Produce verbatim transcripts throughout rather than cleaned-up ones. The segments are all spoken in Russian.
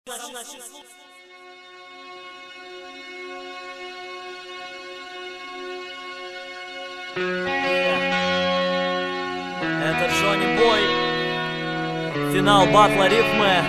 Это Джонни Бой. Финал батла рифмы.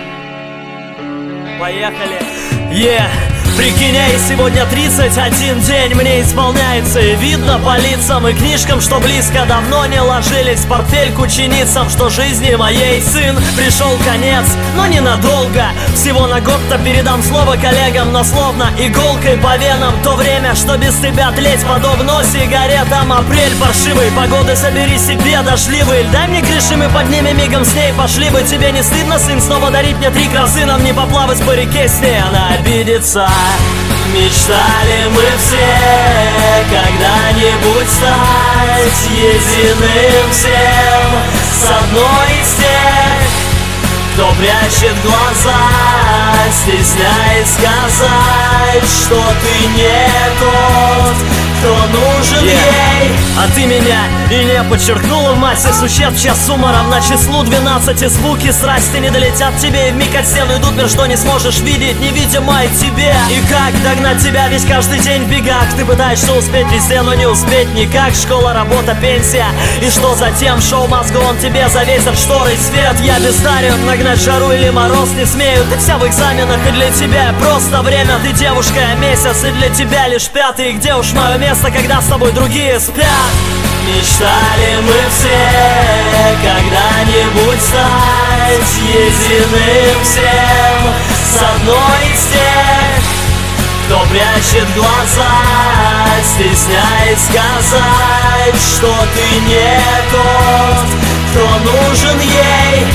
Поехали. Yeah. Прикинь, ей сегодня тридцать один день мне исполняется. И видно по лицам и книжкам, что близко давно не ложились в портфель к ученицам, что жизни моей сын пришел конец, но ненадолго. Всего на год-то передам слово коллегам, но словно иголкой по венам то время, что без тебя тлеть подобно сигаретам. Апрель паршивый, погоды собери себе дождливый. Дай мне крыши, мы поднимем мигом с ней пошли бы. Тебе не стыдно, сын, снова дарить мне три кразы? Нам не поплавать по реке с ней, она обидится. Мечтали мы все когда-нибудь стать единым всем, с одной из тех, кто прячет глаза, стесняясь сказать, что ты не тот, кто нужен yeah. ей. А ты меня и не подчеркнула в массе существ, сейчас с умором на числу двенадцати. Звуки страсти не долетят тебе, и вмиг от стены идут мир, что не сможешь видеть, невидимой тебе. И как догнать тебя весь каждый день в бегах? Ты пытаешься успеть везде, но не успеть никак. Школа, работа, пенсия, и что затем? Шоу мозгу, он тебе завесит шторы свет. Я бездарен, нагнать жару или мороз не смею. Ты вся в экзаменах, и для тебя просто время. Ты девушка, месяц, и для тебя лишь пятый. Где уж мое место, когда с тобой другие спят? Мечтали мы все когда-нибудь стать единым всем, с одной из тех, кто прячет глаза, стесняясь сказать, что ты не тот, кто нужен ей.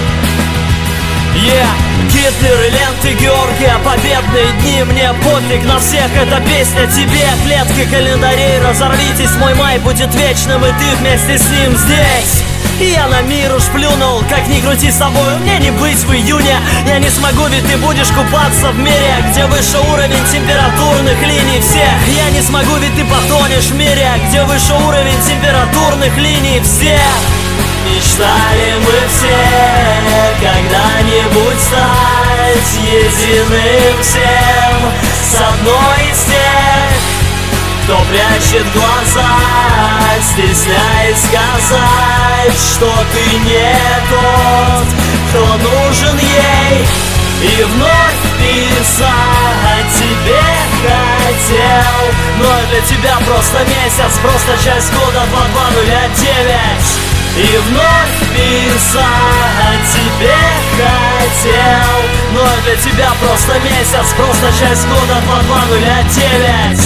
Yeah. Гитлер и ленты Георгия, победные дни, мне пофиг на всех, эта песня тебе. Клетки календарей, разорвитесь, мой май будет вечным, и ты вместе с ним здесь. И я на мир уж плюнул, как ни крути с собой, мне не быть в июне. Я не смогу, ведь ты будешь купаться в мире, где выше уровень температурных линий всех. Я не смогу, ведь ты потонешь в мире, где выше уровень температурных линий всех. Мечтали мы все когда-нибудь стать единым всем, с одной из тех, кто прячет глаза, стесняясь сказать, что ты не тот, кто нужен ей. И вновь писать тебе хотел, но для тебя просто месяц, просто часть года два два нуля девять. И вновь писать тебе хотел, но для тебя просто месяц, просто часть года два два нуля девять.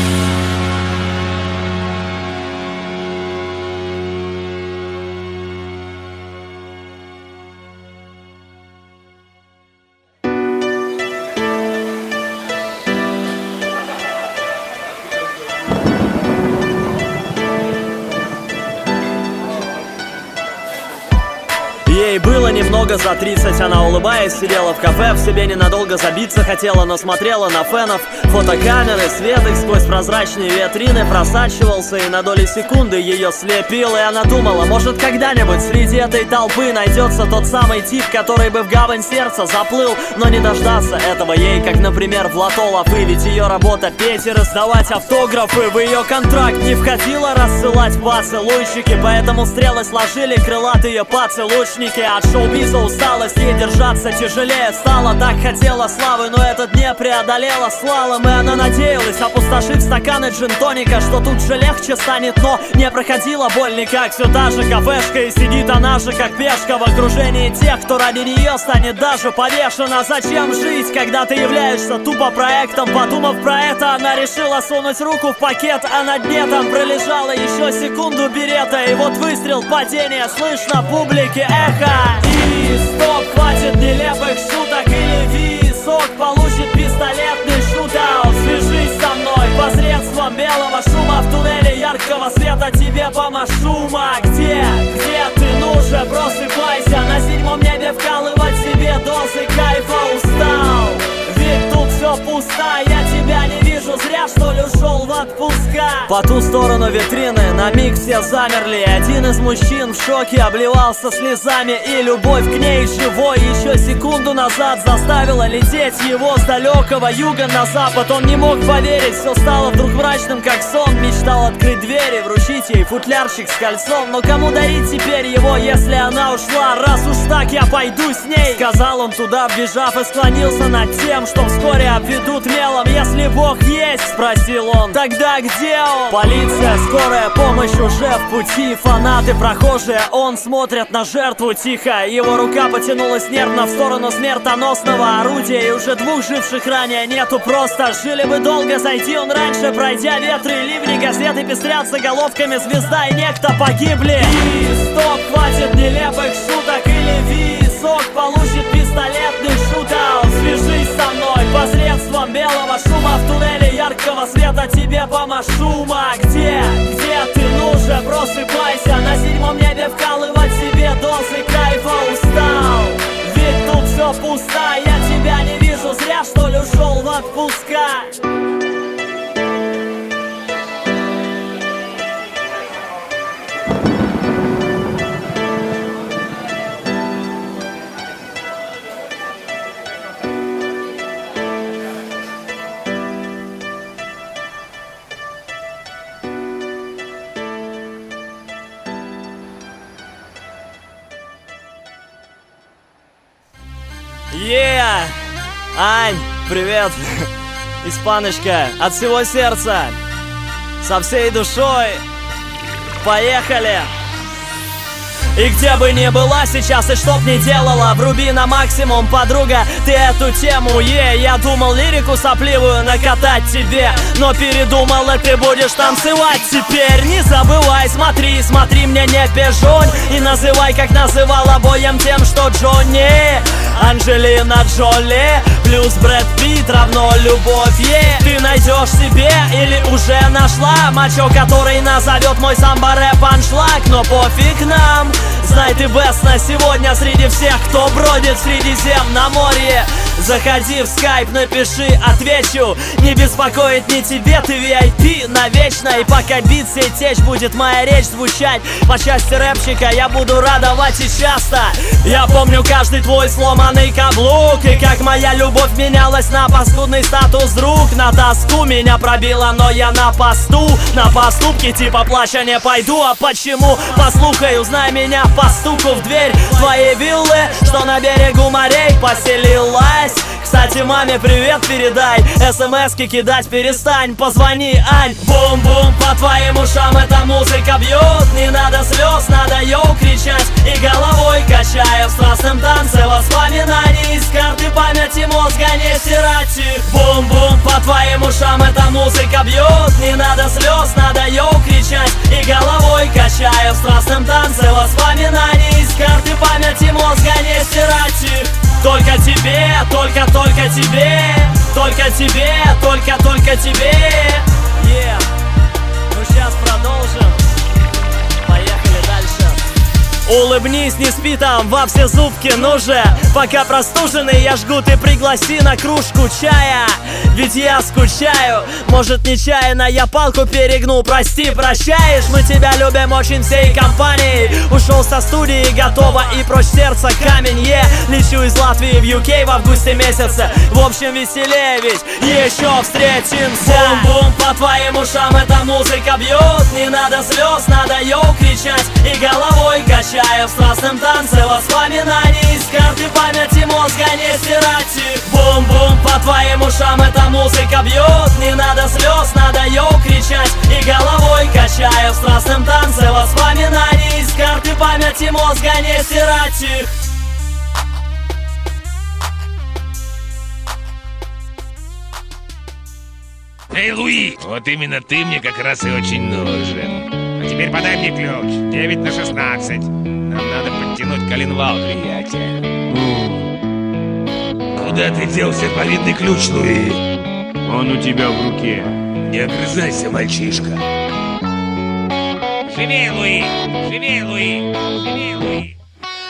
Ей было немного за тридцать, она, улыбаясь, сидела в кафе. В себе ненадолго забиться хотела, но смотрела на фенов. Фотокамеры, свет их сквозь прозрачные витрины просачивался, и на доли секунды ее слепил. И она думала, может, когда-нибудь среди этой толпы найдется тот самый тип, который бы в гавань сердца заплыл. Но не дождаться этого ей, как, например, в лото лапы. Ведь ее работа петь и раздавать автографы. В ее контракт не входило рассылать поцелуйчики, поэтому стрелы сложили крылатые поцелуйчники. От шоу-биза усталость, ей держаться тяжелее стало. Так хотела славы, но этот не преодолела слалом. И она надеялась, опустошив стаканы джин-тоника, что тут же легче станет, но не проходила боль никак. Все та же кафешка, и сидит она же как пешка в окружении тех, кто ради нее станет даже повешена. Зачем жить, когда ты являешься тупо проектом? Подумав про это, она решила сунуть руку в пакет, а на дне там пролежала еще секунду берета. И вот выстрел, падение, слышно публике эхо. И стоп, хватит нелепых шуток, или висок получит пистолетный шутаут. Свяжись со мной посредством белого шума, в туннеле яркого света тебе помашу. Где, где ты, ну же, просыпайся, на седьмом небе вкалывать себе дозы кайфа устал. Ведь тут все пусто, я тебя не вижу, зря что ли ушел в отпуска. По ту сторону витрины на миг все замерли. Один из мужчин в шоке обливался слезами, и любовь к ней живой еще секунду назад заставила лететь его с далекого юга на запад. Он не мог поверить, все стало вдруг мрачным, как сон. Мечтал открыть двери, вручить ей футлярчик с кольцом. Но кому дарить теперь его, если она ушла? Раз уж так, я пойду с ней, сказал он туда, вбежав, и склонился над тем, что вскоре обведут мелом. Если Бог есть, спросил он, тогда где он? Полиция, скорая помощь уже в пути. Фанаты, прохожие, он смотрит на жертву тихо. Его рука потянулась нервно в сторону смертоносного орудия, и уже двух живших ранее нету просто. Жили бы долго, зайти он раньше, пройдя ветры и ливни. Газеты пестрят заголовками, звезда и некто погибли. И стоп, хватит нелепых шуток, или висок получит пистолетный шутаут. Свяжись со мной посредством белого шума, в туннеле яркого света тебе помашу. А где, где ты, ну же, просыпайся. На седьмом небе вкалывать себе дозы кайфа устал. Ведь тут все пусто, я тебя не вижу, зря что ли ушел в отпуска. Yeah! Ань, привет! Испаночка, от всего сердца, со всей душой, поехали! И где бы ни была сейчас и что б ни делала, вруби на максимум, подруга, ты эту тему, е yeah. Я думал лирику сопливую накатать тебе, но передумал, и ты будешь танцевать теперь. Не забывай, смотри, смотри, мне не пижонь, и называй, как называл обоим тем, что Джонни. Анджелина Джоли плюс Брэд Питт равно любовь, е yeah. Ты найдешь себе или уже нашла мачо, который назовет мой самбо-рэп аншлаг. Но пофиг нам, знай ты бест на сегодня среди всех, кто бродит в Средиземноморье. Заходи в скайп, напиши, отвечу. Не беспокоит ни тебе, ты ви ай пи навечно. И пока бит сей течь, будет моя речь звучать. По части рэпчика я буду радовать и часто. Я помню каждый твой сломанный каблук, и как моя любовь менялась на паскудный статус друг. На тоску меня пробило, но я на посту. На поступки типа плача не пойду. А почему? Послухай, узнай меня по стуку в дверь твоей виллы, что на берегу морей поселилась. Кстати, маме привет передай, смс-ки кидать перестань, позвони, Ань. Бум-бум, по твоим ушам эта музыка бьет. Не надо слез, надо йоу кричать и головой качая в страстном танце воспоминаний. Из карты памяти мозга не стирать. Бум-бум, по твоим ушам эта музыка бьет. Не надо слез, надо йоу кричать и головой качая в страстном танце воспоминаний. Из карты памяти мозга не стирать. Только тебе, только-только тебе, только тебе, только-только тебе. Yeah. Ну сейчас продолжим. Поехали дальше. Улыбнись, не спи там во все зубки, ну же. Пока простуженный я жгу, ты пригласи на кружку чая. Ведь я скучаю, может нечаянно я палку перегнул. Прости, прощаешь, мы тебя любим очень всей компанией. Ушел со студии, готово и прочь сердца камень, е yeah. Лечу из Латвии в ю кей в августе месяце. В общем веселее, ведь еще встретимся. Бум-бум, по твоим ушам эта музыка бьет. Не надо слез, надо йоу кричать и головой качая в страстном танце воспоминаний. Из карты памяти мозга не стирать. Бум-бум, по твоим ушам эта музыка бьет. Не надо слез, надо йоу кричать и головой качая в страстном танце воспоминаний. Из карты памяти мозга не стирать их. Эй, Луи, вот именно ты мне как раз и очень нужен. А теперь подай мне ключ. девять на шестнадцать. Нам надо подтянуть коленвал, приятель. Куда ты делся, повидный ключ, Луи? Он у тебя в руке. Не огрызайся, мальчишка. Живей, Луи! Живей, Луи! Живей, Луи!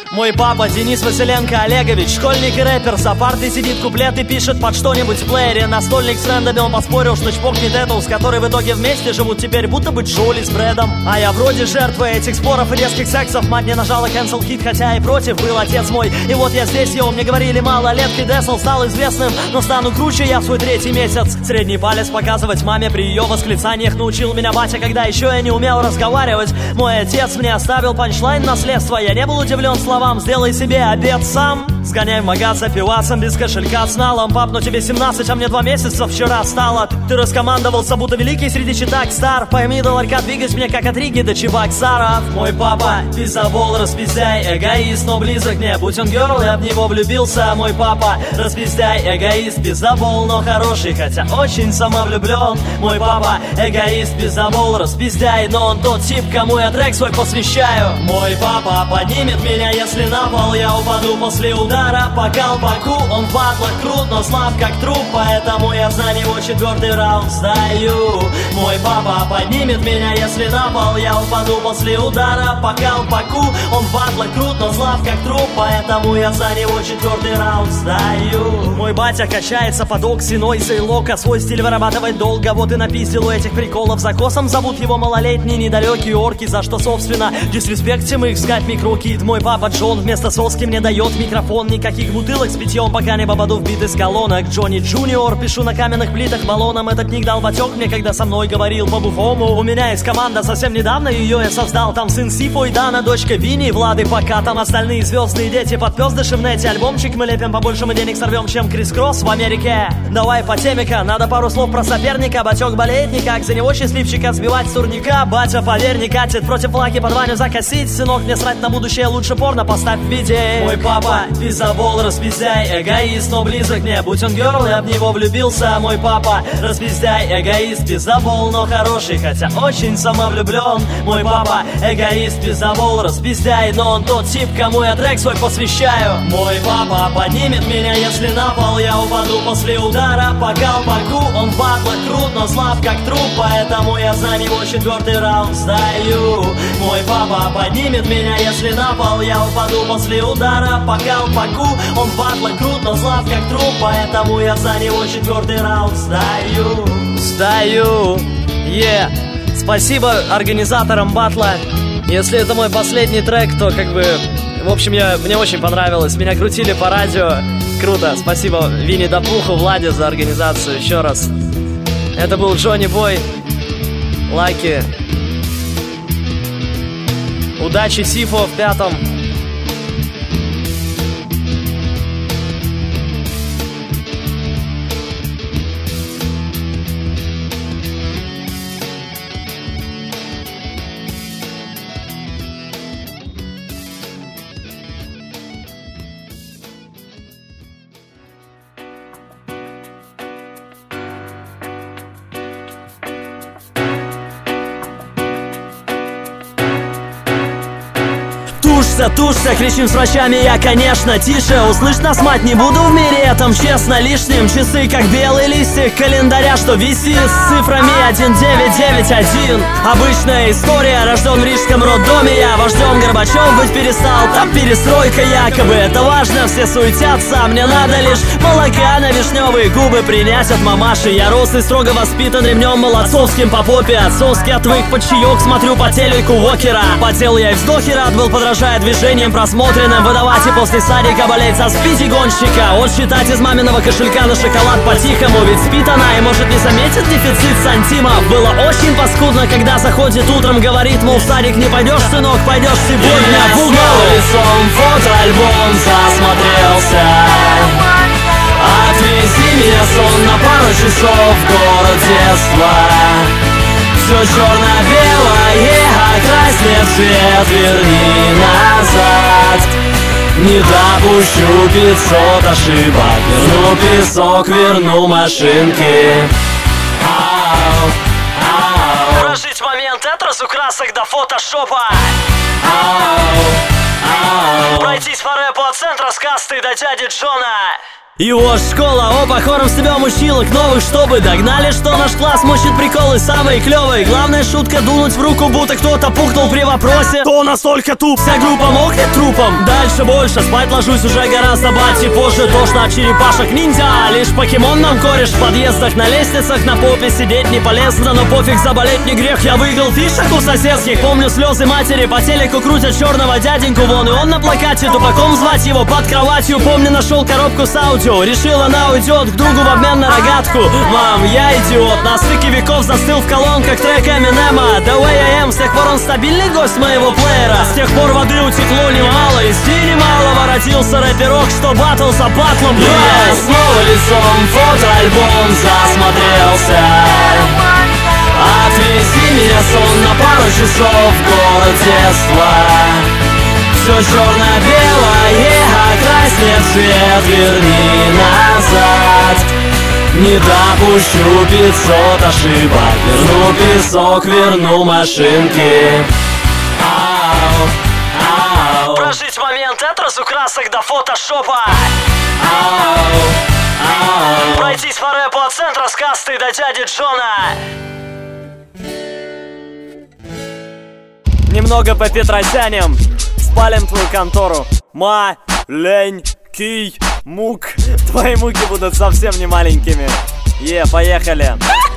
Мой папа Денис Василенко Олегович, школьник и рэпер, за партой сидит, куплеты пишет под что-нибудь в плеере. Настольник с френдами, он поспорил, что чпокнет эту, с которой в итоге вместе живут теперь, будто бы Джоли с Брэдом. А я вроде жертвы этих споров и резких сексов. Мать не нажала cancel hit, хотя и против был отец мой. И вот я здесь, его мне говорили малолетки, Десл стал известным, но стану круче я в свой третий месяц. Средний палец показывать маме при ее восклицаниях научил меня батя, когда еще я не умел разговаривать. Мой отец мне оставил панчлайн наследства, я не был удивлен словам «сделай себе обед сам». Сгоняй в магаз за пивасом без кошелька с налом. Пап, ну тебе семнадцать, а мне два месяца вчера стало. Ты раскомандовался, будто великий среди читак стар. Пойми, до ларька двигать мне, как от Риги до Чебоксаров. Мой папа, пиздобол, распиздяй, эгоист, но близок мне. Будь он герл, я в него влюбился. Мой папа, распиздяй, эгоист, пиздобол, но хороший, хотя очень самовлюблен. Мой папа, эгоист, пиздобол, распиздяй, но он тот тип, кому я трек свой посвящаю. Мой папа поднимет меня, если на пол я упаду после удара. По колпаку он в батлах крут, но слаб как труп, поэтому я за него четвертый раунд сдаю. Мой папа поднимет меня, если на пол я упаду после удара. По колпаку он в батлах крут, но слаб как труп, поэтому я за него четвертый раунд сдаю. Мой батя качается под окси, нойса и лока, свой стиль вырабатывать долго, вот и напиздил у этих приколов за косом. Зовут его малолетние недалекие орки, за что, собственно, дисреспектим их скать микрокид. Мой папа Джон вместо соски мне дает микрофон. Никаких бутылок с питьем, пока не попаду в бит из колонок. Джонни Джуниор, пишу на каменных плитах баллоном. Этот ник дал батек мне, когда со мной говорил по-бufому. У меня есть команда, совсем недавно ее я создал. Там сын Сифо и Дана, дочка Вини, Влады пока. Там остальные звездные дети под пёздыши в нете. Альбомчик мы лепим, побольше мы денег сорвем, чем Крис Кросс в Америке. Давай по темика, надо пару слов про соперника. Батек болеет никак, за него счастливчика сбивать с турника. Батя, поверь, не катит, против флаги под Ваню закосить. Сынок, мне срать на будущее, лучше порно поставь в виде. Мой папа, пиздобол, распиздяй, эгоист, но близок мне. Будь он герл, я в него влюбился. Мой папа, распиздяй, эгоист, пиздобол, но хороший, хотя очень самовлюблен. Мой папа, эгоист, пиздобол, распиздяй, но он тот тип, кому я трек свой посвящаю. Мой папа поднимет меня, если на пол я упаду после удара. По колпаку он в батлах крут, но слаб как труп, поэтому я за него четвертый раунд сдаю. Мой папа поднимет меня, если на пол я упаду после удара. По колпаку он в батлах крут, но слаб как труп, поэтому я за него четвертый раунд сдаю. Сдаю, е yeah. Спасибо организаторам батла. Если это мой последний трек, то как бы... В общем, я, мне очень понравилось. Меня крутили по радио. Круто, спасибо Винни Допуху, Владе за организацию еще раз. Это был Джонни Бой. Лайки. Удачи Сифо в пятом. Тушься, тушься, кричим с врачами я, конечно, тише. Услышь нас, мать, не буду в мире этом честно лишним. Часы, как белый листик календаря, что висит с цифрами один девять девять один. Обычная история, рожден в рижском роддоме я. Вождем Горбачев быть перестал, там перестройка якобы. Это важно, все суетятся, мне надо лишь молока на вишневые губы принять от мамаши. Я рос и строго воспитан ремнем молодцовским по попе. Отцовский отвык под чаек, смотрю по телеку Вокера. Потел я и вздохи рад был, подражая движением просмотренным. Выдавать и после садика болеть со спиди гонщика. Отсчитать из маминого кошелька на шоколад по-тихому. Ведь спит она и может не заметит дефицит сантимов. Было очень паскудно, когда заходит утром, говорит, мол, в садик не пойдешь, сынок, пойдешь сегодня в угол. Лицом фотоальбом засмотрелся. Отвези меня, сон, на пару часов в город детства. Все черно-белое, окрасный цвет, верни назад. Не допущу пятьсот ошибок, верну песок, верну машинки. Ау, ау. Прожить момент этрос у красок до фотошопа. Ау, ау. Пройтись по рэпу от центра с касты до дяди Джона. И вот школа, опа, хором себя мужчилок новых, чтобы догнали, что наш класс мочит приколы самые клевые. Главная шутка дунуть в руку, будто кто-то пухнул при вопросе. Кто настолько туп? Вся группа мокнет трупом. Дальше больше, спать ложусь уже гораздо бати. Позже тошно от черепашек ниндзя. Лишь покемон нам кореш в подъездах. На лестницах на попе сидеть не полезно, но пофиг, заболеть не грех. Я выиграл фишек у соседских. Помню слезы матери, по телеку крутят черного дяденьку вон. И он на плакате, тупаком звать его под кроватью. Помню, нашел коробку с аудио. Решил, она уйдет к другу в обмен на рогатку. Мам, я идиот, на стыке веков застыл в колонках трек Эминема. The Way I Am, с тех пор он стабильный гость моего плеера. С тех пор воды утекло немало, из дни немало воротился рэперок, что баттл за батлом. Я снова лицом фотоальбом засмотрелся. Отвези меня, сон, на пару часов в город детства. Все черно-белое, окрась в цвет, верни назад. Не допущу пятьсот ошибок, верну песок, верну машинки. Ау, ау. Прожить момент этрос у красок до фотошопа. Ау, ау. Пройтись по рэпу от центра с касты до дяди Джона. Немного по Петросяням. Спалим твою контору. Маленький мук. Твои муки будут совсем не маленькими. Е, поехали.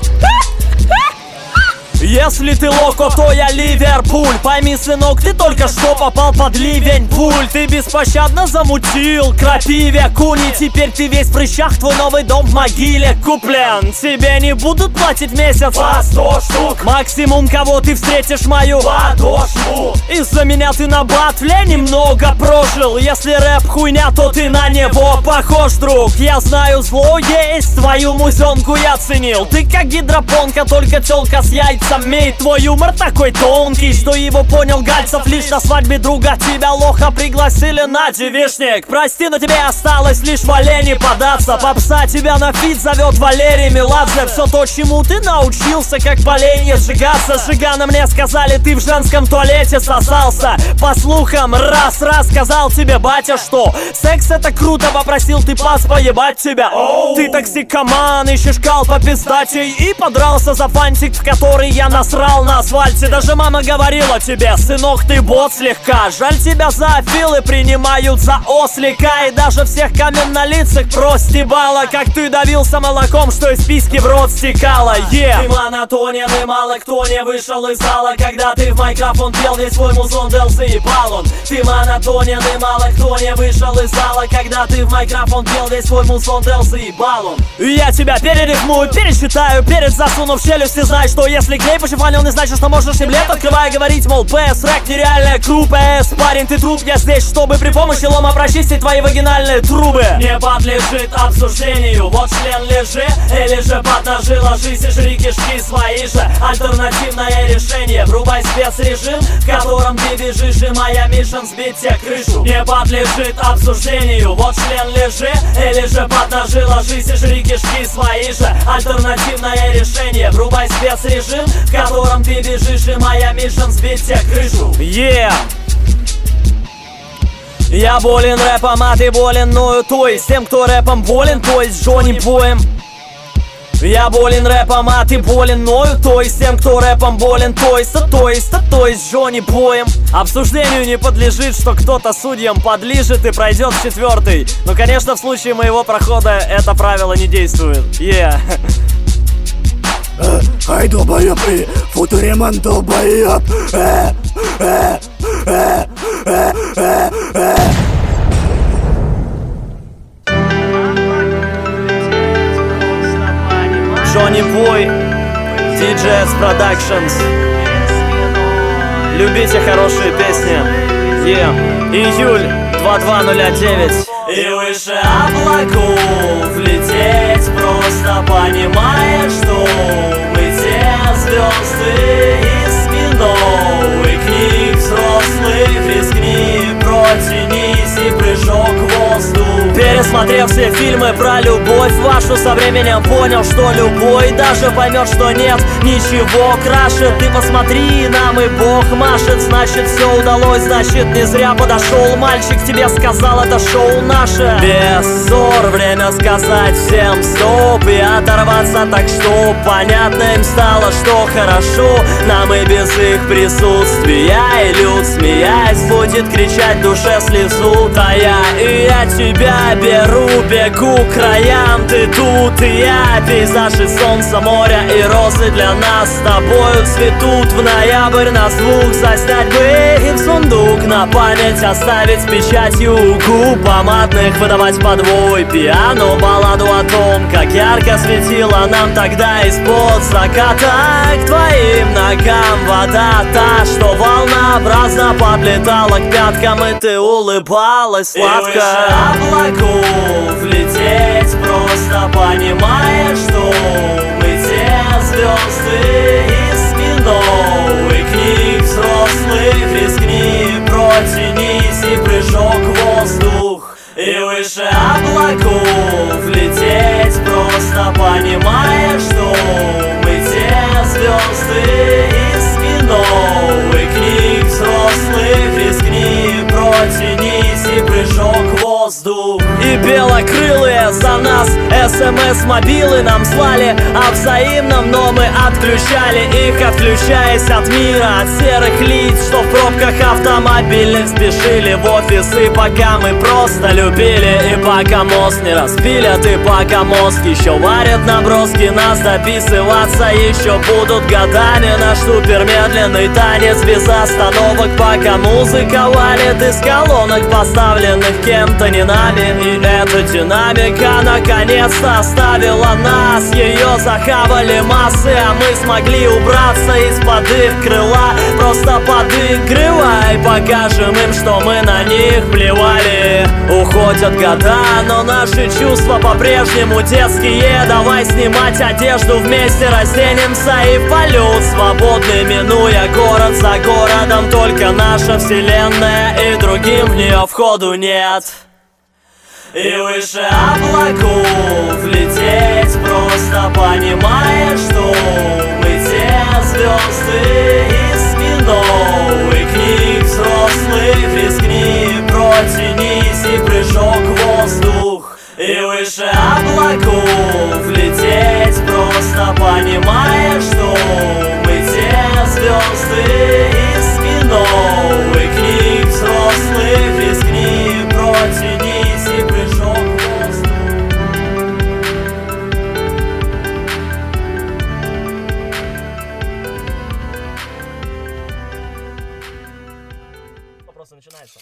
Если ты Локо, то я Ливерпуль. Пойми, сынок, ты только что попал под ливень пуль. Ты беспощадно замутил крапиве куни. Теперь ты весь в прыщах, твой новый дом в могиле куплен. Тебе не будут платить месяц по сто штук. Максимум, кого ты встретишь, мою подошву. Из-за меня ты на батле немного прожил. Если рэп хуйня, то ты на него похож, друг. Я знаю, зло есть, твою музенку я ценил. Ты как гидропонка, только тёлка с яйцами. И твой юмор такой тонкий, что его понял Гальцев лишь на свадьбе друга. Тебя, лоха, пригласили на девичник. Прости, но тебе осталось лишь в олени податься. Попса тебя на фит зовет Валерий Меладзе. Все то, чему ты научился, как поленье сжигаться. Жигана мне сказали, ты в женском туалете сосался. По слухам, раз-раз сказал тебе батя, что секс это круто, попросил ты пас поебать тебя. Oh. Ты токсикоман, ищешь кал по пиздачей и подрался за фантик, в который я насрал на асфальте. Даже мама говорила тебе, сынок, ты бот слегка. Жаль, тебя зоофилы принимают за ослика. И даже всех каменнолицых простебала, как ты давился молоком, что из письки в рот стекало. Yeah. Ты монотонен, и мало кто не вышел из зала, когда ты в микрофон пел весь свой музон, дел заебал он. Ты монотонен, и мало кто не вышел из зала, когда ты в микрофон пел весь свой музон, дел заебал он. И я тебя перерифмую, пересчитаю, перед засунув челюсть, и знай, что если гей пошифанил, не значит, что можно семь лет открывая говорить, мол, ПС, рэк, нереальная группа. С, парень, ты труп, я здесь, чтобы при помощи лома прочистить твои вагинальные трубы. Не подлежит обсуждению, вот член лежи, или же под ножи ложись и жри кишки свои же. Альтернативное решение, врубай спецрежим, в котором ты бежишь, и моя миссия сбить тебе крышу. Не подлежит обсуждению, вот член лежи, или же под ножи ложись и жри кишки свои же. Альтернативное решение, врубай спецрежим, в котором ты бежишь, и моя миссия сбить тебе крышу. Yeah. Я болен рэпом, а ты болен мною, то есть тем, кто рэпом болен, то есть Джонни Боем. Я болен рэпом, а ты болен мною, то есть тем, кто рэпом болен, то есть, а то есть, а то есть Джонни Боем. Обсуждению не подлежит, что кто-то судьям подлежит и пройдет в четвертый. Но, конечно, в случае моего прохода это правило не действует. Yeah. Ай, долбоёб, и футуреман долбоёб. Э, э, э, э, э, э. Джонни Бой, ди джей эс Productions. Любите хорошие песни. Yeah. Июль два два ноль девять. И выше облаков лететь, просто понимая, что мы те звезды из кино и книг взрослых. Рискни, протянись и прыжок в воздух. Пересмотри Посмотрев все фильмы про любовь вашу, со временем понял, что любой даже поймет, что нет ничего краше. Ты посмотри, нам и Бог машет, значит все удалось, значит не зря подошел мальчик, тебе сказал, это шоу наше. Без ссор, время сказать всем стоп и оторваться так, что понятно им стало, что хорошо нам и без их присутствия. И люд, смеясь, будет кричать в душе слезу тая. И я тебя беру, бегу к краям, ты тут и я. Пейзажи солнца, моря и розы для нас с тобою цветут. В ноябрь на звук заснять бы и в сундук на память оставить с печатью губ помадных, выдавать подвой пиано балладу о том, как ярко светила нам тогда из-под заката. К твоим ногам вода та, что волнообразно подлетала к пяткам, и ты улыбалась сладко. И выше облаков лететь, просто понимая, что мы те звезды из кино и книг взрослых. Рискни, протянись и прыжок в воздух. И выше облаков лететь, просто понимая, что мы те звезды из кино и книг взрослых. Рискни, протянись и прыжок в воздух. И белокрылые за нас СМС-мобилы нам слали о взаимном, но мы отключали их, отключаясь от мира, от серых лиц, что в пробках автомобильных спешили в офисы, пока мы просто любили. И пока мозг не распилят, и пока мозг еще варят наброски, нас дописываться еще будут годами. Наш супермедленный танец без остановок, пока музыка валит из колонок, поставленных кем-то не нами. И эта динамика наконец-то оставила нас. Ее захавали массы, а мы смогли убраться из-под их крыла. Просто подыгрывай, покажем им, что мы на них плевали. Уходят года, но наши чувства по-прежнему детские. Давай снимать одежду вместе, разденемся и в полет свободный, минуя город за городом. Только наша вселенная, и другим в нее входу нет. И выше облаков лететь, просто понимая, что мы те звезды из кино и книг взрослых. Рискни, протянись и прыжок в воздух. И выше облаков лететь, просто понимая, что мы те звезды из кино и книг взрослых. Рискни, протянись и прыжок в воздух. Просто начинается.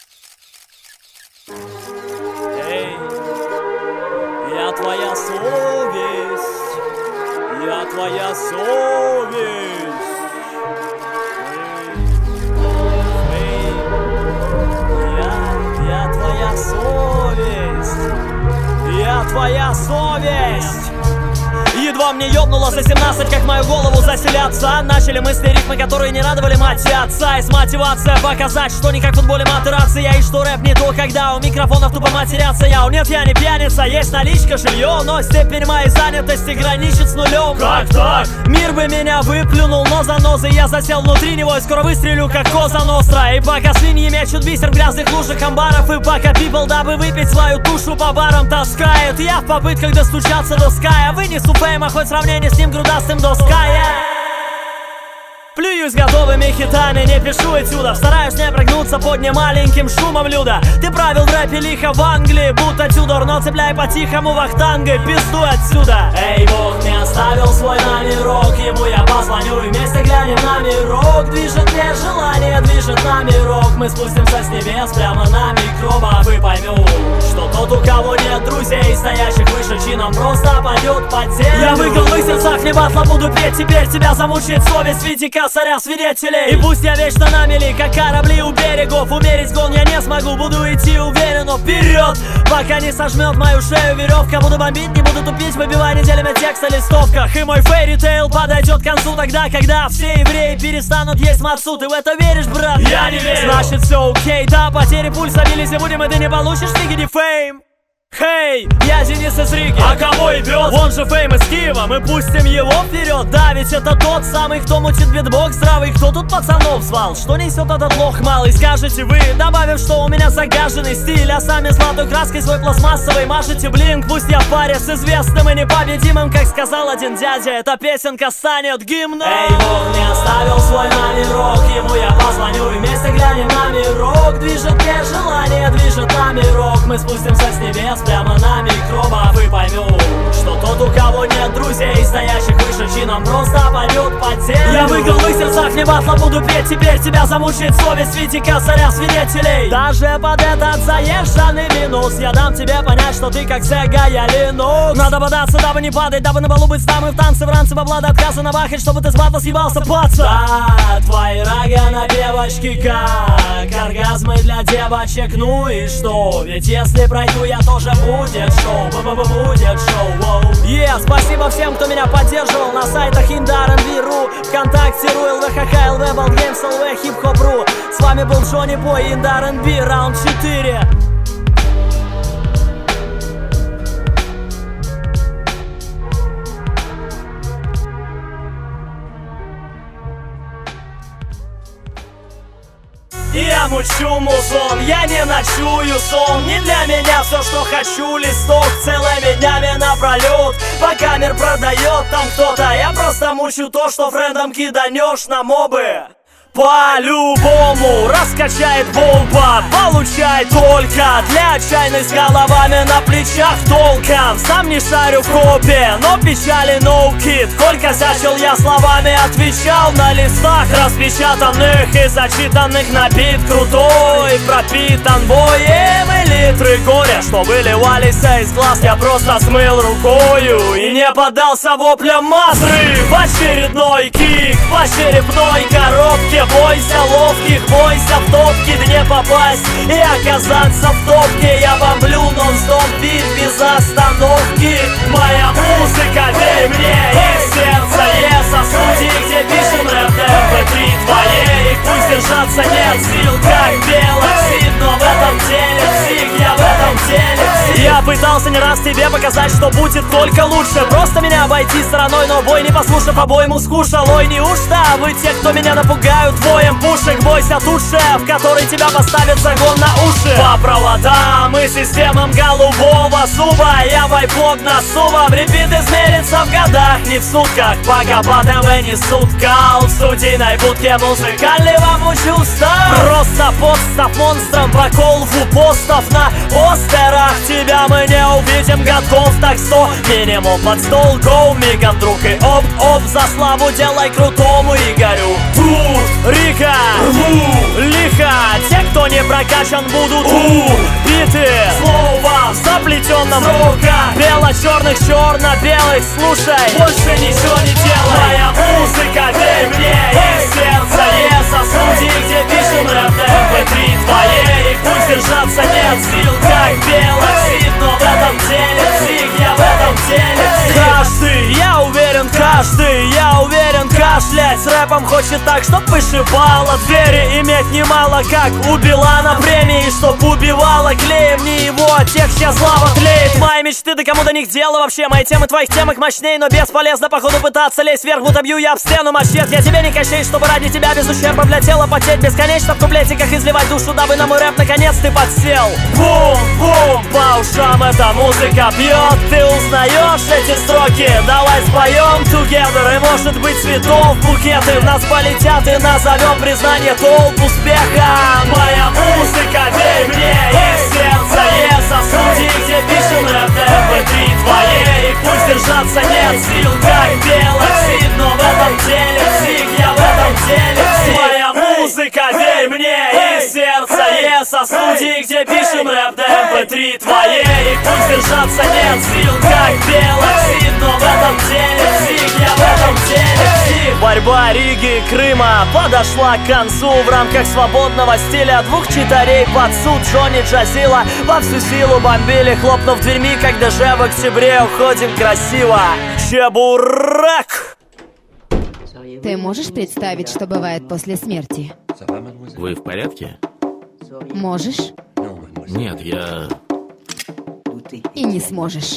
Эй, я твоя совесть, я твоя совесть. Эй, эй, я, я твоя совесть, я твоя совесть. Едва мне ёбнуло за семнадцать, как мою голову заселятся. Начали мысли, рифмы, которые не радовали мать и отца. Есть мотивация показать, что не как в футболе матерация. И что рэп не то, когда у микрофонов тупо матерятся. Я, нет, я не пьяница, есть наличка, жилье, но степень моей занятости граничит с нулем. Как так? Мир бы меня выплюнул, но занозы я засел внутри него. И скоро выстрелю, как Коза Ностра. И пока свиньи мечут бисер в грязных лужах амбаров, и пока people, дабы выпить свою душу, по барам таскают, я в попытках достучаться до ская. Вынесу фейма, хоть сравнение с ним грудастым доская. Плююсь готовыми хитами, не пишу этюдов. Стараюсь не прогнуться под немаленьким шумом люда. Ты правил в рэпе лихо в Англии, будто Тюдор, но цепляй по-тихому вахтангой, пиздуй отсюда. Эй, Бог мне оставил свой номерок, ему я позвоню и вместе глянем на мирок. Движет мне желание, движет нами рок. Мы спустимся с небес прямо на микробов и поймем, что тот, у кого нет друзей, стоящих выше чином, просто пойдет под землю. Я выиграл в сердцах, не батла, буду петь, теперь тебя замучает совесть в виде косаря свидетелей. И пусть я вечно на мели, как корабли у берегов, умерить гон я не смогу, буду идти уверенно вперед, пока не сожмет мою шею веревка. Буду бомбить, не буду тупить, выбивая неделями текст на листовках. И мой фэри-тейл подойдет к концу тогда, когда все евреи перестанут есть мацу. Ты в это веришь, брат? Я не верю. Значит все окей, да, потери пульса бились, и будем, и ты не получишь фиги, не фейм. Хей, я Денис из Риги. А кого ебет? Он же Фейм из Киева. Мы пустим его вперед. Да, ведь это тот самый, кто мутит битбокс здравый. Кто тут пацанов звал? Что несет этот лох малый? Скажете вы, добавив, что у меня загаженный стиль, а сами золотой краской свой пластмассовый мажете блинк. Пусть я в паре с известным и непобедимым, как сказал один дядя, эта песенка станет гимном. Эй, Бог не оставил свой номерок, ему я позвоню и вместе глянем на мирок. Движет мне желание, движет нами рок. Мы спустимся с небес прямо на микробов и поймем, что тот, у кого нет друзей, стоящих выше чином, просто пойдет под землю. Я выиграл в их сердцах, не батла, буду петь. Теперь тебя замучает совесть, Витика, царя свидетелей. Даже под этот заезженный минус я дам тебе понять, что ты как Сега, я Linux. Надо бодаться, дабы не падать, дабы на балу быть с дамой в танце, в ранце баблада отказа набахать, чтобы ты с батла съебался, паца. Да, твои рога на девочке как оргазмы для девочек, ну и что? Ведь если пройду, я тоже будет шоу, будет шоу. Yeah, спасибо всем, кто меня поддерживал на сайтах Инда ар энд би точка ру, ВКонтакте, РУ, ЛВХХ, ЛВ, Балгеймс, ЛВ, Хип-Хоп.ру. С вами был Джонни Бой, Инда ар энд би, раунд четыре. Я мучу музон, я не ночую сон. Не для меня все, что хочу, листок целыми днями напролет. Пока мир продает там кто-то, я просто мучу то, что френдом киданешь на мобы. По-любому раскачает бомба, получай только для отчаянных с головами на плечах толком. Сам не шарю в хопе, но печали no kid. Сколько зачел я словами, отвечал на листах распечатанных и зачитанных на бит крутой. Пропитан боем и литры горя, что выливались из глаз, я просто смыл рукою и не поддался воплям разрыв. Очередной кик по черепной коробке. Бойся ловких, бойся в топке, да не попасть и оказаться в топке. Я бомблю нон-стоп, бит без остановки. Моя музыка, верь мне, их сердце есть сосуди, где пишем рэп на эм пэ три твоей. Пусть держаться нет сил, как белоксид, но в этом деле псих, я в этом деле псих. Я пытался не раз тебе показать, что будет только лучше. Просто меня обойти стороной, но бой не послушав, обойму скушал. Ой, неужто вы те, кто меня напугают воем пушек? Бойся тут, шеф, который тебя поставит загон на уши. По проводам и системам голубого зуба я вайплог на сувом. Репит измерится в годах, не в сутках, пока по ТВ несут кал. В студийной будке музыкального мучуста. Просто подстав монстром, прокол в постов на постерах. Тебя мы не увидим годков, так сто минимум под стол. Гоу, мигом, друг, и оп-оп, за славу делай крутому Игорю. Тут Рика, рву, лихо, те, кто не прокачан, будут у биты. Слово в заплетенном руках, бело-черных, черно-белых, слушай, больше ничего не делай. Моя музыка, верь мне, их сердце есть сосуди, где пишем рэп на эм пэ три твоей. Пусть держаться нет сил, как белоксид, но в этом деле псих, я в этом деле псих. Каждый, я уверен, каждый, я уверен, кашлять с рэпом хочет так, чтоб вышибала двери, иметь немало, как у Билана премии, чтоб убивала клеем не его, а тех, чья слава тлеет. Мои мечты, да кому до них дело вообще? Мои темы твоих темок мощней, но бесполезно походу пытаться лезть вверх, будто бью я об стену мачет. Я тебе не кощей, чтобы ради тебя без ущерба для тела потеть бесконечно в куплетиках, изливать душу, дабы на мой рэп наконец ты подсел. Бум-бум, по ушам эта музыка бьет, ты узнаешь эти строки? Давай споем together, и может быть цветов букеты в нас полетят, и назовем признание толп успеха. Моя музыка, верь мне, их сердце есть сосуди, где пишем рэп на эм пэ три твоей. Пусть держаться нет сил, как белоксид, но в этом деле псих, я в этом деле псих. Моя музыка, верь мне, их сердце есть сосуди, где пишем рэп на эм пэ три твоей. Пусть держаться нет сил, как белоксид, но в этом деле псих, я в этом деле псих. Борьба Риги и Крыма подошла к концу. В рамках свободного стиля двух читарей под суд Джонни Джазила во всю силу бомбили, хлопнув дверьми, как даже в октябре уходим красиво. Чебурек! Ты можешь представить, что бывает после смерти? Вы в порядке? Можешь? Нет, я... И не сможешь.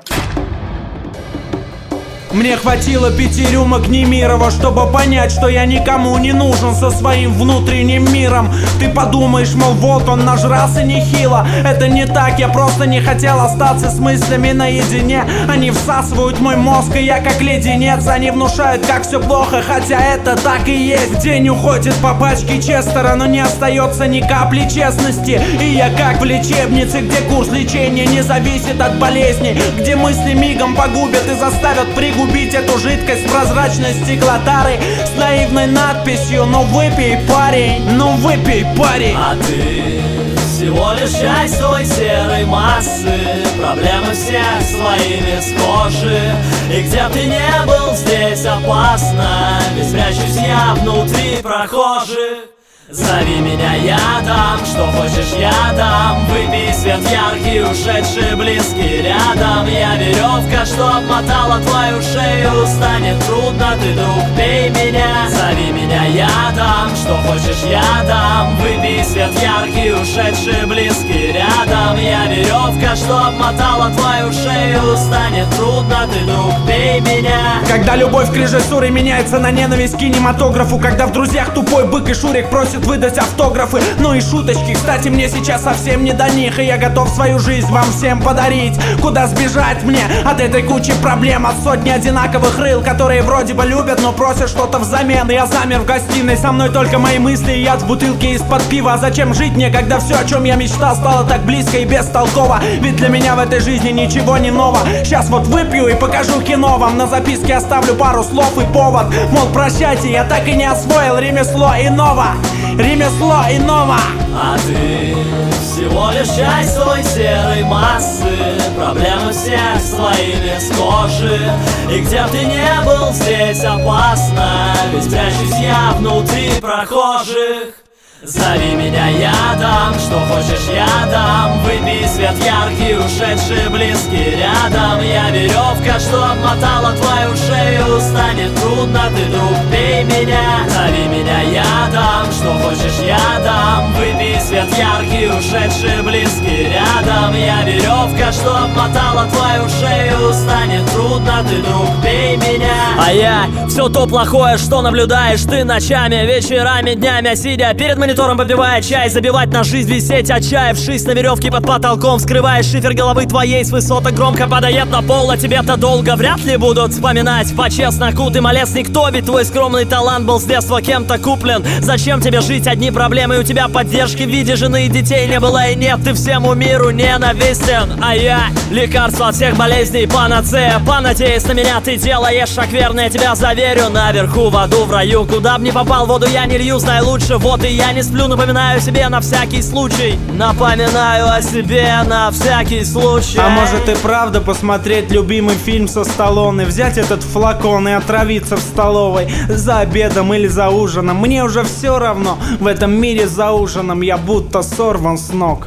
Мне хватило пяти рюмок Немирова, чтобы понять, что я никому не нужен со своим внутренним миром. Ты подумаешь, мол, вот он нажрался нехило. Это не так, я просто не хотел остаться с мыслями наедине. Они всасывают мой мозг, и я как леденец. Они внушают, как все плохо, хотя это так и есть. День уходит по пачке Честера, но не остается ни капли честности. И я как в лечебнице, где курс лечения не зависит от болезни, где мысли мигом погубят и заставят пригубить Убить эту жидкость прозрачной стеклотары с наивной надписью: ну выпей, парень, ну выпей, парень. А ты всего лишь часть той серой массы, проблемы всех своими схожи. И где ты не был, здесь опасно, ведь прячусь я внутри прохожих. Зови меня, я дам, что хочешь, я дам. Выпей свет яркий, ушедший, близкий рядом. Я веревка, что обмотала твою шею. Станет трудно, ты, друг, пей меня. Зови меня, я дам, что хочешь, я дам. Выпей свет яркий, ушедший, близкий рядом. Я веревка, что обмотала твою шею. Станет трудно, ты, друг, пей меня. Когда любовь к режиссуре меняется на ненависть к кинематографу, когда в «Друзьях» тупой бык и Шурик просит выдать автографы. Ну и шуточки, кстати, мне сейчас совсем не до них, и я готов свою жизнь вам всем подарить. Куда сбежать мне от этой кучи проблем, от сотни одинаковых рыл, которые вроде бы любят, но просят что-то взамен. Я замер в гостиной, со мной только мои мысли и яд в бутылке из-под пива. А зачем жить мне, когда все, о чем я мечтал, стало так близко и бестолково? Ведь для меня в этой жизни ничего не ново. Сейчас вот выпью и покажу кино вам. На записке оставлю пару слов и повод, мол, прощайте, я так и не освоил ремесло иного. Ремесло иного. А ты всего лишь часть той серой массы, проблемы всех своими схожи. И где б ты не был, здесь опасно, ведь прячусь я внутри прохожих. Зови меня, я дам, что хочешь, я дам. Выпей свет яркий, ушедший, близкий рядом. Я веревка, что обмотала твою шею. Станет трудно, ты, друг, пей меня. Зови меня, я дам, что хочешь, я дам. Выпей свет яркий, ушедший, близкий рядом. Я веревка, что обмотала твою шею. Станет трудно, ты, друг, пей меня. А я все то плохое, что наблюдаешь ты ночами, вечерами, днями, сидя перед монитором, попивая чай, забивать на жизнь висеть, отчаявшись на веревке под потолком, скрывая шифер головы твоей с высоток, громко падает на пол. А тебе-то долго вряд ли будут вспоминать по-честно, кут и малец никто, ведь твой скромный талант был с детства кем-то куплен. Зачем тебе жить, одни проблемы, у тебя поддержки в виде жены и детей не было и нет, ты всему миру ненавистен. А я лекарство от всех болезней, панацея, понадеясь на меня, ты делаешь шаг верный, я тебя заверю. Наверху в аду, в раю, куда б ни попал, воду я не лью, знай лучше, вот и я не сплю, напоминаю себе на всякий случай. Напоминаю о себе на всякий случай. А может и правда посмотреть любимый фильм со Сталлоне, взять этот флакон и отравиться в столовой за обедом или за ужином. Мне уже все равно, в этом мире за ужином я будто сорван с ног.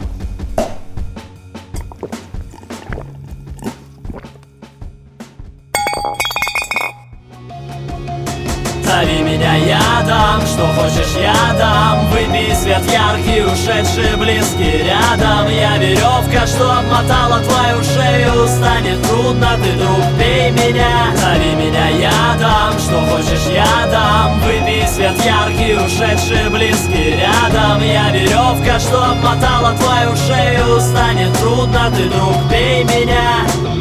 Зови меня, я дам, что хочешь, я дам. Выпей свет яркий, ушедший, близкий рядом. Я веревка, что обмотала твою шею. Станет трудно, ты, друг, пей меня. Зови меня, я дам, что хочешь, я дам. Выпей свет яркий, ушедший, близкий рядом. Я веревка, что обмотала твою шею. Станет трудно, ты, друг, пей меня.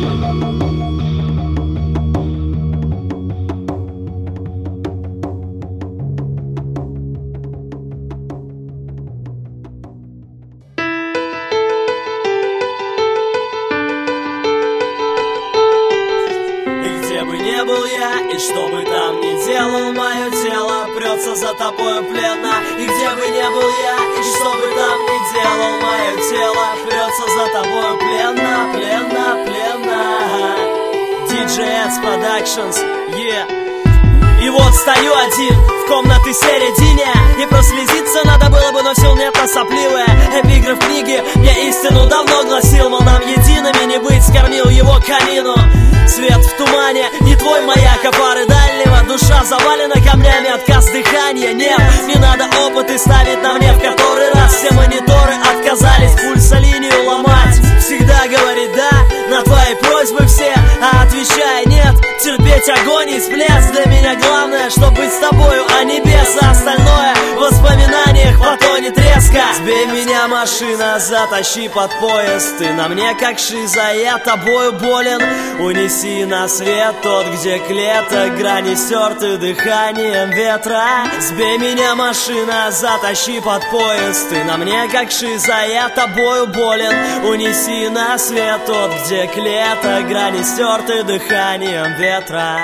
И что бы там ни делал, мое тело прется за тобою плена. И где бы не был я, и что бы там ни делал, мое тело прется за тобою плена, плена, плена. ди джей X Productions, yeah. И вот стою один в комнаты середине. Не прослезиться надо было бы, но сил нет, а сопливая. Эпиграф книги мне истину давно гласил, мол, нам едиными не быть, скормил его камину. Свет в тумане, не твой маяк, а пары дальнего. Душа завалена камнями, отказ дыхания нет. Не надо опыты ставить на мне в который раз. Все мониторы отказались пульса линию ломать. Всегда говорит да, отвечай нет. Терпеть огонь и всплеск. Для меня главное, чтобы быть с тобою, а не без. А остальное в воспоминаниях потонет резко. Сбей меня, машина, затащи под поезд. Ты на мне как шиза, я тобою болен. Унеси на свет тот, где клеток грани стерты дыханием ветра. Сбей меня, машина, затащи под поезд. Ты на мне как шиза, я тобою болен. Унеси на свет тот, где клеток грани стерты дыханием ветра.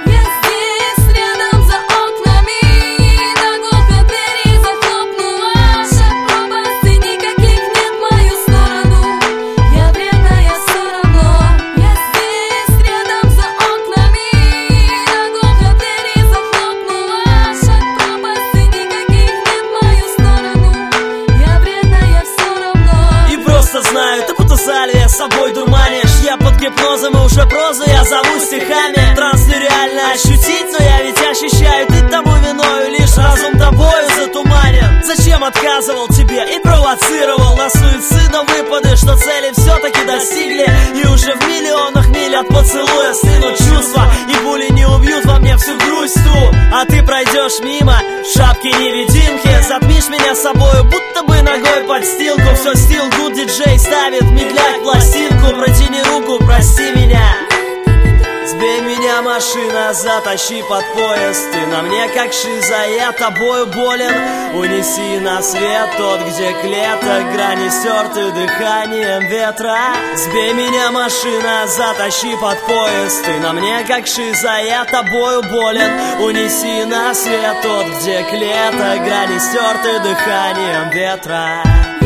С собой дурманишь, я под гипнозом и уже прозу я зову стихами. Транс нереально ощутить, но я ведь ощущаю, ты тому виною, лишь разум тобою затуманен. Зачем отказывал тебе и провоцировал на суицид, но выпады, что цели все-таки достигли. И уже в миллионах миль от поцелуя стынут чувства, и пули не убьют во мне всю грусть ту. А ты пройдешь мимо в шапке невидимки, затмишь меня собою, будто бы ногой под стилку. Все стил гуд, диджей ставит медлять пластинку. Протяни руку, прости меня. Сбей меня, машина, затащи под поезд. Ты на мне как шиза, я тобою болен. Унеси на свет тот, где клеток грани стерты дыханием ветра. Сбей меня, машина, затащи под поезд. Ты на мне как шиза, я тобою болен. Унеси на свет тот, где клеток грани стерты дыханием ветра.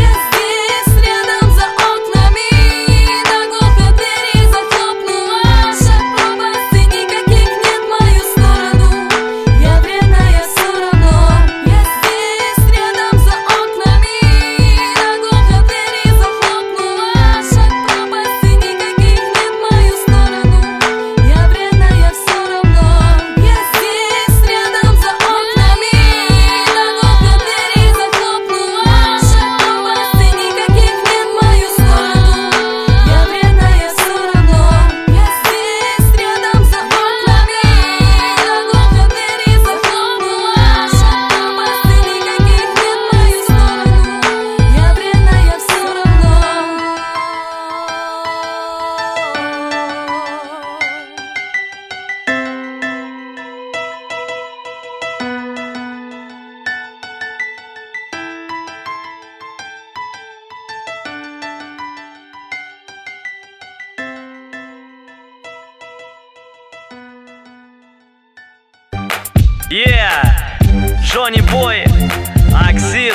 Yeah, Джонни Бой, Оксид,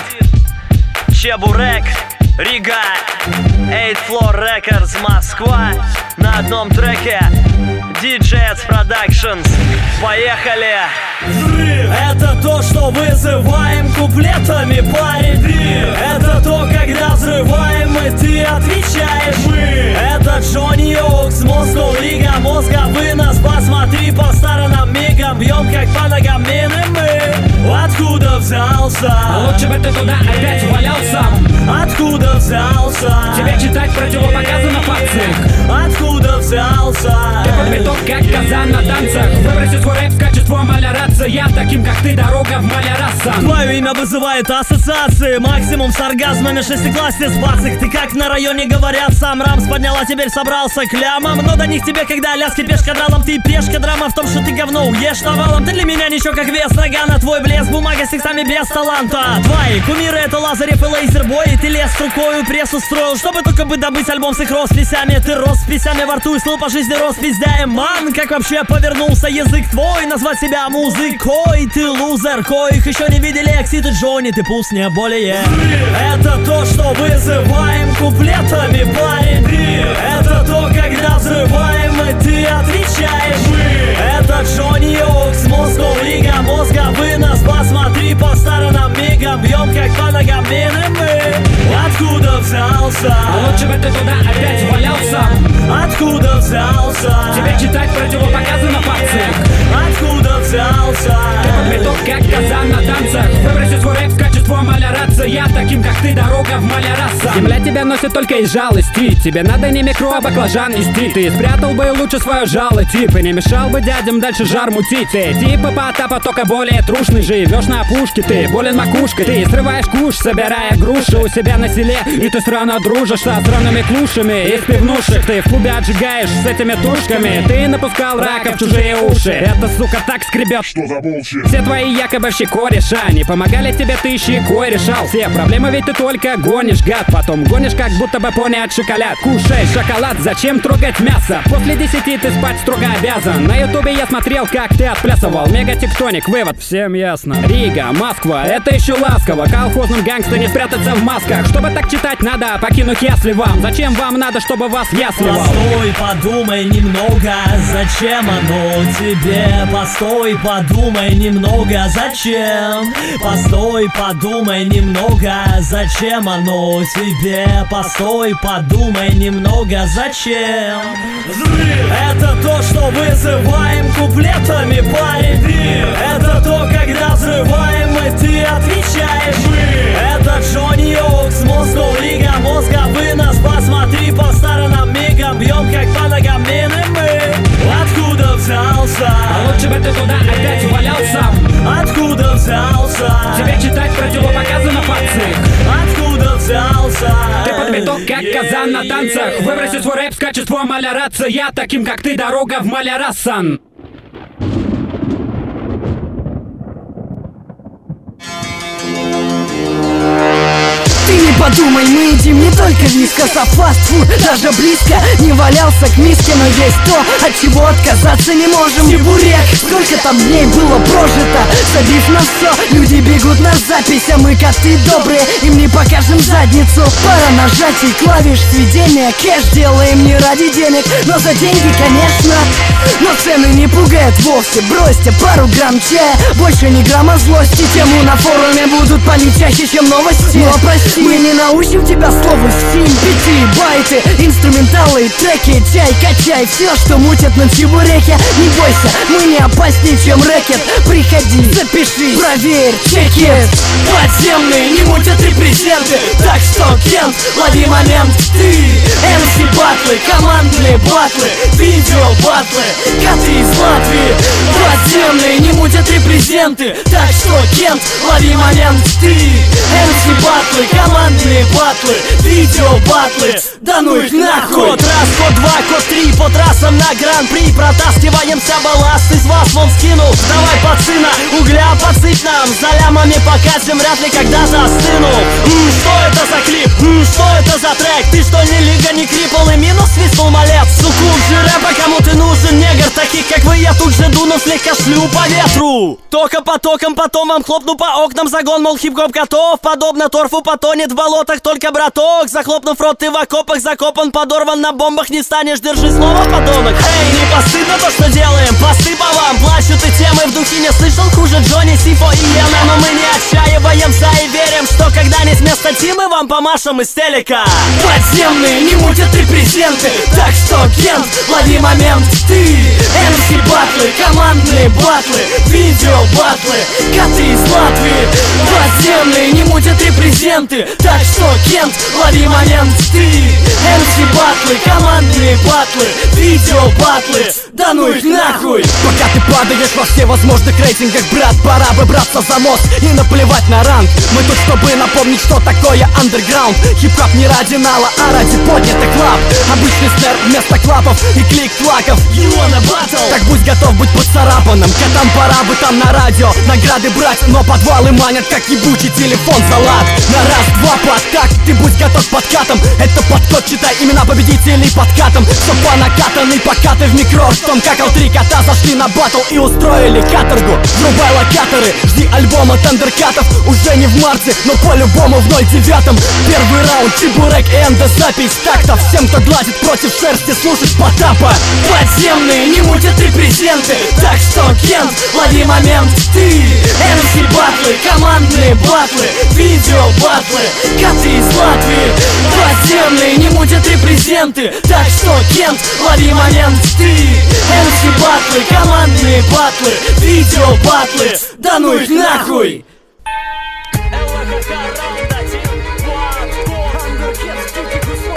Чебурек, Рига, Eight Floor Records, Москва. На одном треке ди джей Эдс Productions. Поехали! Взрыв! Это то, что вызываем куплетами, парень. Дрив! Это то, когда взрываем, и ты отвечаешь. Мы! Это Джонни Оукс, Москва, Рига, мозга вынос. Посмотри по сторонам мигом, бьем как по ногам мины мы. Откуда взялся? Лучше бы ты туда опять валялся. Откуда взялся? Тебе читать противопоказано на пацик. Откуда взялся? Ты подметок как казан на танцах. Выброси свой рэп в качество маляраца. Я таким как ты, дорога в маляраса. Твое имя вызывает ассоциации. Максимум с оргазмами шестиклассниц бацик. Ты как на районе говорят, сам Рамс подняла, теперь собрался к лямам. Но до них тебе когда ляски пешкадралом. Ты пешка, драма в том, что ты говно уешь навалом. Ты для меня ничего как вес нагана. Твой блеск, бумага с текстами без таланта. Твои кумиры это Лазарев и Лейзербой. И ты лез рукою, пресс устроил, чтобы только бы добыть альбом с их росписями. Ты росписями во рту и слыл по жизни роспиздяем. Ман, как вообще повернулся язык твой? Назвать себя музыкой, ты лузер, коих еще не видели Оксид и Джонни, ты пусть не более. Это то, что вызываем куплетами, парень. Это то, когда взрываем, и ты отвечаешь. Это Джонни Оукс, Москва, Рига, мозга вынос. Посмотри по сторонам мигом, бьем как по ногам мины мы. Откуда взялся? Лучше бы ты туда опять валялся. Откуда взялся? Тебе читать противопоказано на пацик. Откуда взялся? Ты подметок как казан на танцах. Выброси свой рэп в качество маляраца. Я таким как ты, дорога в маляраса. Земля тебя носит только из жалости. Тебе надо не микро, а баклажан нести. Ты спрятал бы лучше свое жало, типа не мешал бы дядям дальше жар мутить. Ты типа Потапа, только более трушный. Живешь на опушке, ты болен макушкой. Ты срываешь куш, собирая груши у себя на селе. И ты странно дружишь со странными клушами из пивнушек. Ты в клубе отжигаешь с этими тушками. Ты напускал рака в чужие уши. Эта сука так скребет. Что за bullshit? Все твои якововщи кореша не помогали тебе, ты щекой решал все проблемы, ведь ты только гонишь, гад. Потом гонишь, как будто бы пони от шоколад. Кушай шоколад, зачем трогать мясо? После десяти ты спать строго обязан. На ютубе я смотрел, как ты отплясывал. Мега-тектоник, вывод, всем ясно. Рига, Москва, это еще ласково. Колхозным гангста не спрятаться в масках. Чтобы так читать, надо покинуть ясли вам. Зачем вам надо, чтобы вас я сливал? Постой, подумай немного, зачем оно тебе? Постой, подумай немного, зачем? Постой, подумай немного, зачем оно тебе? Постой, подумай немного, зачем? Это то, что вызываем куплетами, парень. Это то, когда взрываем, и ты отвечаешь. Это Джонни Оукс, Москва, Лига мозга, вынос. Посмотри по сторонам, мигом бьем, как по ногам мины мы. Откуда взялся? А лучше бы ты туда опять валялся. Откуда взялся? Тебе читать противопоказано на пальцах. Откуда взялся? Ты подметок, как казан на танцах. Выброси свой рэп с качеством маляраца. Я таким, как ты, дорога в Малярасан. Ты не подумай, мы едим не только вискас, а фастфуд даже близко не валялся к миске. Но есть то, от чего отказаться не можем. Чебурек, сколько там дней было прожито. Забив на все, люди бегут на запись. А мы коты добрые, им не покажем задницу. Пара нажатий клавиш сведения. Кэш делаем не ради денег, но за деньги, конечно. Но цены не пугают вовсе. Бросьте пару грамм чая, больше ни грамма злости. Тему на форуме будут палить чаще, чем новости. Но прости, мы не научим тебя слову стиль. Пяти байты, инструменталы, треки. Чай, качай, все, что мутят на чебуреке. Не бойся, мы не опаснее, чем рэкет. Приходи, запиши, проверь, чекет. Подземные не мутят репрезенты. Так что, Кент, лови момент. Ты, эм си батлы, командные батлы, видео батлы, коты из Латвии. Подземные не мутят репрезенты. Так что, Кент, лови момент. Ты, эм си батлы, командные батлы, видео батлы, да ну их нахуй. Код раз, код два, код три, по трассам на гран-при. Протаскиваемся, балласт из вас вон скинул. Давай, пацана, угля подсыпь нам. За лямами покатим, вряд ли когда-то остынул. Ммм, что это за клип? Ммм, что это за трек? Ты что, не лига, не крипл и минус свистнул малец? Суку, рэпа, кому ты нужен, негр? Таких, как вы, я тут же дуну, слегка шлю по ветру. Тока потоком, потом вам хлопну по окнам. Загон, мол, хип-хоп готов. Подобно торфу потонет в болотах только браток. Захлопнув рот, ты в окопах закопан, подорван на бомбах. Не станешь, держи слово, подонок. Эй, не постыдно то, что делаем? Посты по вам, плачут и темы в духе. Не слышал хуже Джонни, Сифо и Йена. Но мы не отчаиваемся и верим, что когда-нибудь вместо Тимы вам помашем из телека. Подземные не мутят репрезенты. Так что, Кент, лови момент. Ты, эм си батлы, командные батлы, видео батлы, коты из Латвии. Подземные не мутят репрезенты. Так что, Кент, лови момент. Ты, эм си батлы, командные батлы, видео батлы, да ну их нахуй. Пока ты падаешь во всех возможных рейтингах, брат, пора бы браться за мозг и наплевать на ранг. Мы тут, чтобы напомнить, что такое андерграунд. Хип-хоп не ради нала, а ради поднятых лап. Обычный снэр вместо клапов и клик флагов. You wanna battle? Так будь готов быть поцарапанным. Котам пора бы там на радио награды брать, но подвалы манят, как ебучий телефон салат. На раз-два под так, ты будь готов к подкатам. Это подкод, читай имена победителей подкатом. Чтоб накатанный покаты в микро, что какал три кота, зашли на батл и устроили каторгу. Врубай локаторы, жди альбома Тандеркатов. Уже не в марте, но по-любому в ноль девятом. Первый раунд, чебурек и эндозапись тактов. Всем, кто гладит против шерсти, слушать Потапа. Подземные не мутят репрезенты. Так что, Кент, лови момент. Ты, эм си батлы, командные батлы, видео батлы, коты из Латвии. Подземные не мутят репрезенты. Так что, Кент, лови момент. Ты, эм си батлы, командные батлы, видео батлы, да ну их нахуй. эл ха ха раунд один, два, два,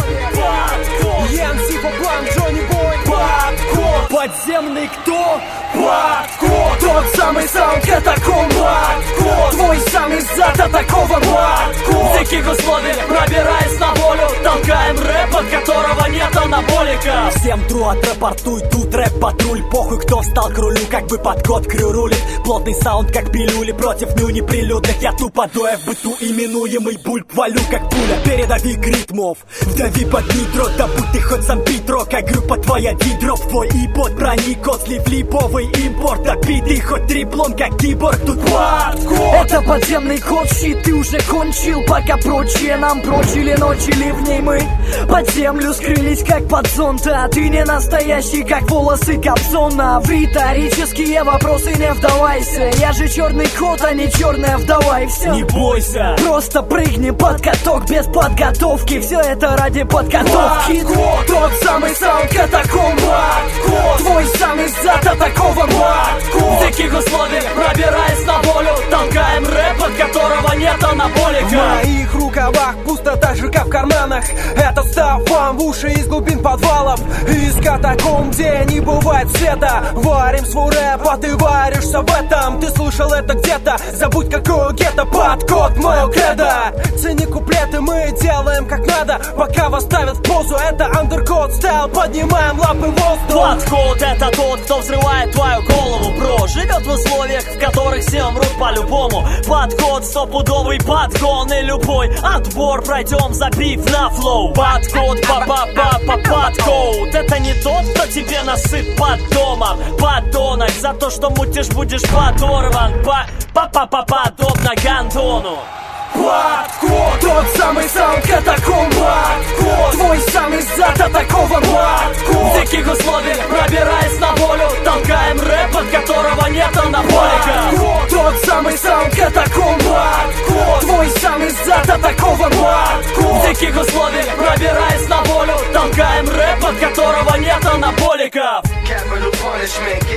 подземный кто? Подкот. Тот самый саунд катакомб. Подкот. Твой самый зад атакован. Подкот. В диких условиях, пробираясь на волю, толкаем рэп, от которого нет анаболика. Всем тру отрапортуй, тут рэп-патруль. Похуй, кто встал к рулю, как бы под код крю рулит. Плотный саунд, как пилюли, против нюни прилюдных. Я тупо доя в быту, именуемый бульк. Валю, как пуля, передави ритмов. Вдави под нитро, да будь ты хоть сам Питро. Как группа твоя дидроп, твой ипод проник от слив липовый импорт. Обитый хоть триплом, как киборг, тут подкот. Это подземный код, щит, ты уже кончил. Пока прочие нам прочили ночи, ливней мы под землю скрылись, как под зонта. Ты не настоящий, как волосы Кобзона. В риторические вопросы не вдавайся. Я же черный кот, а не черная вдова, и все. Не бойся, просто прыгни под каток без подготовки. Все это ради подготовки. Подкот. Тот самый саунд катакомб. Подкот. Твой самый зад атакован. Подкот. В диких условиях, пробираясь на волю, толкаем рэп, от которого нет анаболика. В моих рукавах пусто так же, как в карманах. Это став вам в уши из глубин подвалов. Из катакомб, где не бывает света. Варим свой рэп, а ты варишься в этом. Ты слышал это где-то, забудь какое гетто. Подкот, мое кредо. Цени куплеты, мы делаем как надо. Пока вас ставят в позу, это андеркод стайл. Поднимаем лапы в воздух. Подкот — это тот, кто взрывает твою голову, бро. Живет в условиях, в которых все умрут по-любому. Подкот — стопудовый подгон, и любой отбор пройдем, забив на флоу. Подкот, па-па-па-па-подкот. Это не тот, кто тебе насыт под домом. Подонок, за то, что мутишь, будешь подорван. Па-па-па-подобно гандону. Подкот. Тот самый саунд катакомб. Подкот. Твой самый зад атакован. Подкот. В диких условиях, пробираясь на волю, толкаем рэп, от которого нет анаболика. Подкот. Тот самый саунд катакомб. Подкот. Твой самый зад атакован. Подкот. В диких условиях, пробираясь на волю, толкаем рэп, от которого нет анаболиков. Capital punishment,